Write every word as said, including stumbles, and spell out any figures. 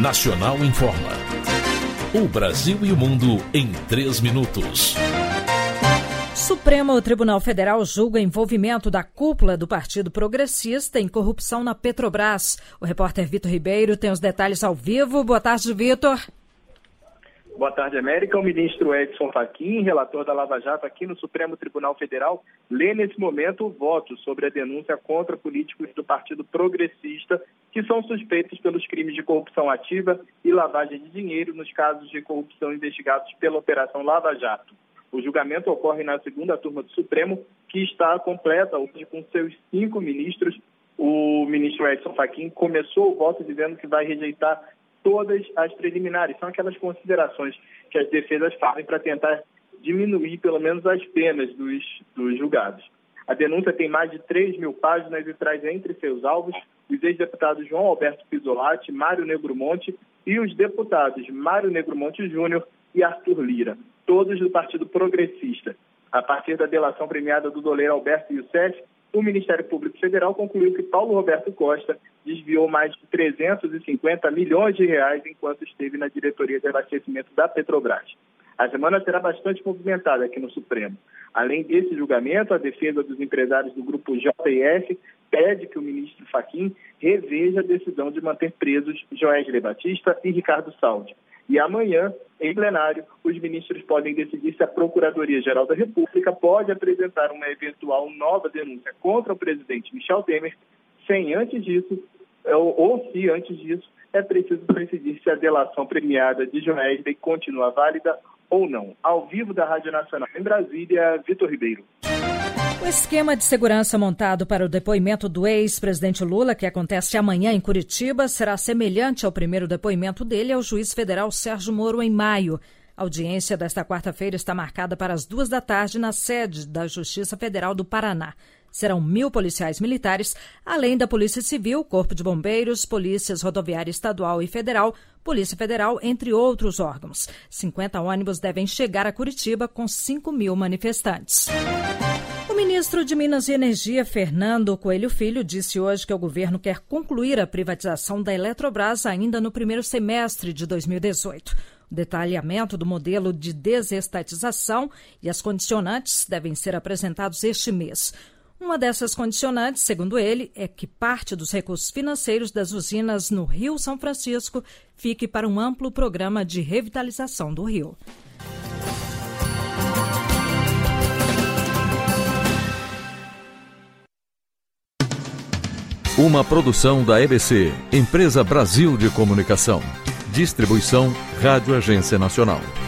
Nacional Informa. O Brasil e o mundo em três minutos. Supremo Tribunal Federal julga envolvimento da cúpula do Partido Progressista em corrupção na Petrobras. O repórter Vitor Ribeiro tem os detalhes ao vivo. Boa tarde, Vitor. Boa tarde, América. O ministro Edson Fachin, relator da Lava Jato aqui no Supremo Tribunal Federal, lê nesse momento o voto sobre a denúncia contra políticos do Partido Progressista que são suspeitos pelos crimes de corrupção ativa e lavagem de dinheiro nos casos de corrupção investigados pela Operação Lava Jato. O julgamento ocorre na segunda turma do Supremo, que está completa hoje com seus cinco ministros. O ministro Edson Fachin começou o voto dizendo que vai rejeitar todas as preliminares. São aquelas considerações que as defesas fazem para tentar diminuir pelo menos as penas dos, dos julgados. A denúncia tem mais de três mil páginas e traz entre seus alvos os ex-deputados João Alberto Pizzolatti, Mário Negromonte e os deputados Mário Negromonte Júnior e Arthur Lira, todos do Partido Progressista. A partir da delação premiada do doleiro Alberto Youssef, o Ministério Público Federal concluiu que Paulo Roberto Costa desviou mais de trezentos e cinquenta milhões de reais enquanto esteve na diretoria de abastecimento da Petrobras. A semana será bastante movimentada aqui no Supremo. Além desse julgamento, a defesa dos empresários do grupo J F pede que o ministro Fachin reveja a decisão de manter presos Joesley Batista e Ricardo Saldi. E amanhã, em plenário, os ministros podem decidir se a Procuradoria-Geral da República pode apresentar uma eventual nova denúncia contra o presidente Michel Temer, sem antes disso, ou, ou se antes disso, é preciso decidir se a delação premiada de Joesley continua válida ou não. Ao vivo da Rádio Nacional em Brasília, Vitor Ribeiro. O esquema de segurança montado para o depoimento do ex-presidente Lula, que acontece amanhã em Curitiba, será semelhante ao primeiro depoimento dele ao juiz federal Sérgio Moro em maio. A audiência desta quarta-feira está marcada para as duas da tarde na sede da Justiça Federal do Paraná. Serão mil policiais militares, além da Polícia Civil, Corpo de Bombeiros, Polícias Rodoviária Estadual e Federal, Polícia Federal, entre outros órgãos. cinquenta ônibus devem chegar a Curitiba com cinco mil manifestantes. O ministro de Minas e Energia, Fernando Coelho Filho, disse hoje que o governo quer concluir a privatização da Eletrobras ainda no primeiro semestre de dois mil e dezoito. O detalhamento do modelo de desestatização e as condicionantes devem ser apresentados este mês. Uma dessas condicionantes, segundo ele, é que parte dos recursos financeiros das usinas no Rio São Francisco fique para um amplo programa de revitalização do rio. Uma produção da E B C, Empresa Brasil de Comunicação. Distribuição Rádio Agência Nacional.